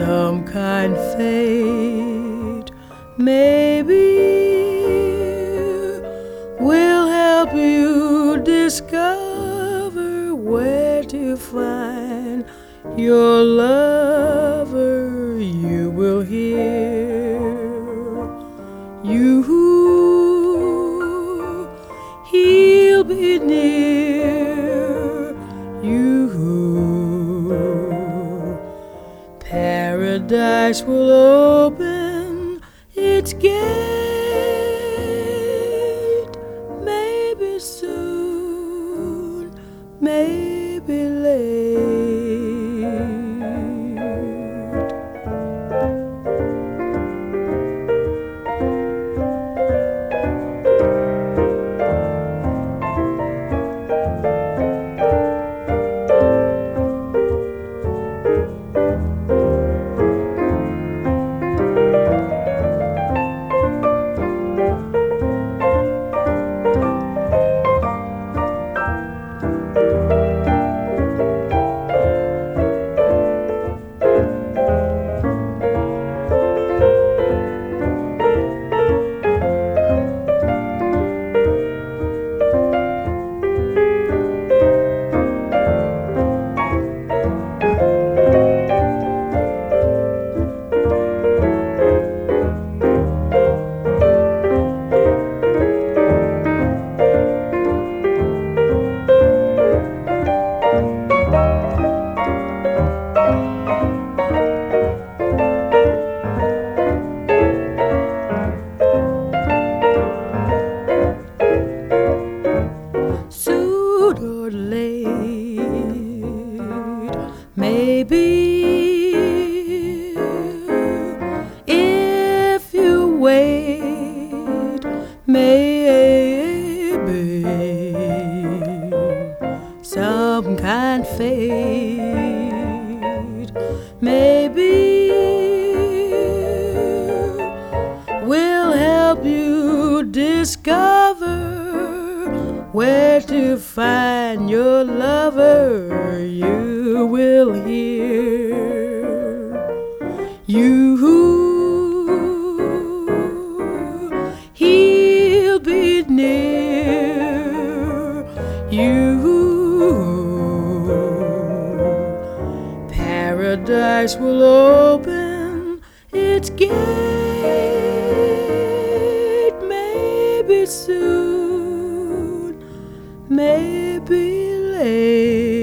some kind fate maybe will help you discover where to find your lover. You will hear you, he'll be near you. Paradise will open its gate, maybe soon, maybe late. Or late, maybe if you wait, maybe some kind fate maybe will help you discover where to find your lover. You will hear you, he'll be near you. Paradise will open its gate, maybe soon, maybe late.